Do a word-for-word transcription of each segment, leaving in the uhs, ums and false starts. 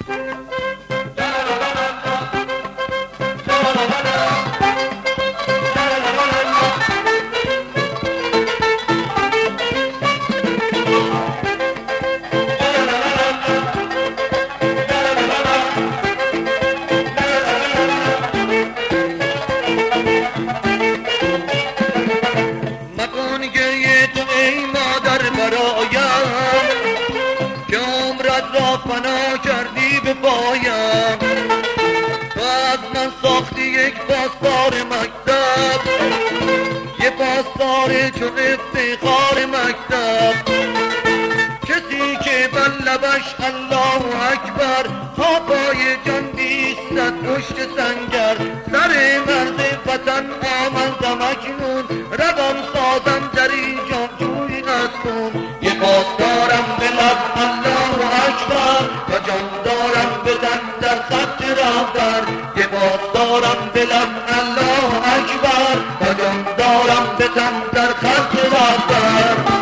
فنا کردی به پایم و از من ساختی یک پاسدار مکتب، یه پاسدار چون افتخار مکتب، کسی که بر لبش الله اکبر تا پای جان بیستد پشت سنگر. سر مرد وطن آمدم اکنون، روان سازم در اینجا جوی نستون. یه پاسدارم به لب الله اکبر و جان دارم بدن در خط رهبر. یه پاسدارم به لب الله اکبر و جان دارم بدن در خط رهبر.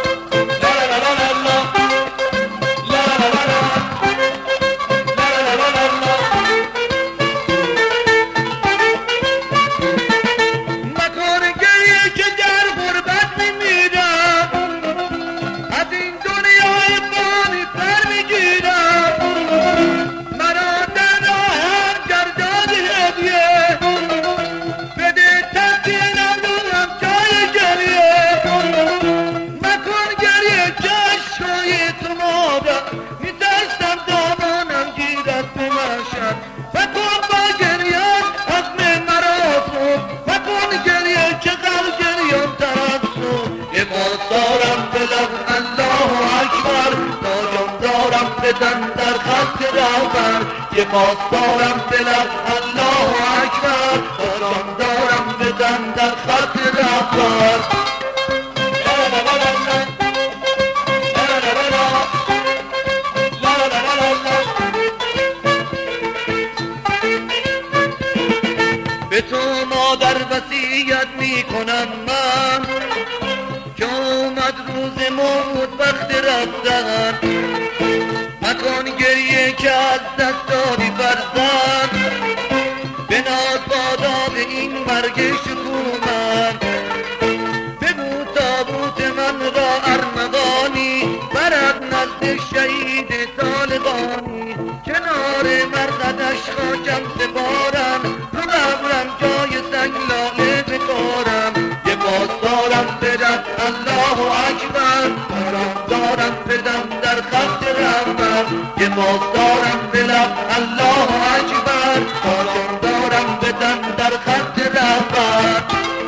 بدن در خط رهبر. یه پاسدارم به لب الله اکبر و جان دارم بدن در خط رهبر. به تو مادر وصیت می کنم من که اومد روز موت وقت رفتن. مکن گریه که از دست دادی فرزند، به ناز باداد این مرگ شکومن. بگو تابوت من را ارمغانی برد نزد شهید طالقانی. کنار مرقدش خاکم سپارم، رو قبرم جای سنگ لاله بکارم. یه پاسدارم بدم الله اکبر و دارم بدم در خط رهبر. یه پاسدارم به لب الله اکبر و دارم بدم در خط رهبر.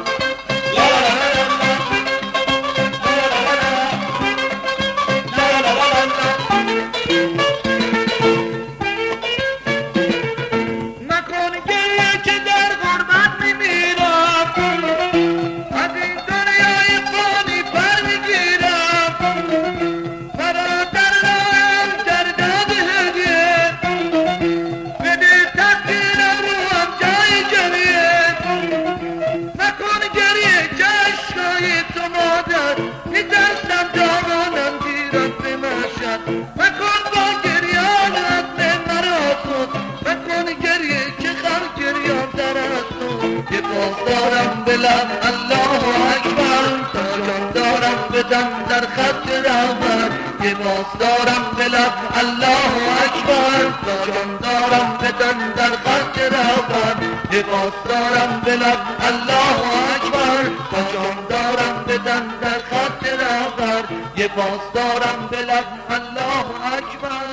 پاسدارم به لب الله اکبر تا جان دارم بدن در خط رهبر. یه پاسدارم به لب الله اکبر تا جان دارم بدن در خط رهبر. یه پاسدارم به لب الله اکبر تا جان دارم بدن در خط رهبر. یه پاسدارم به لب الله اکبر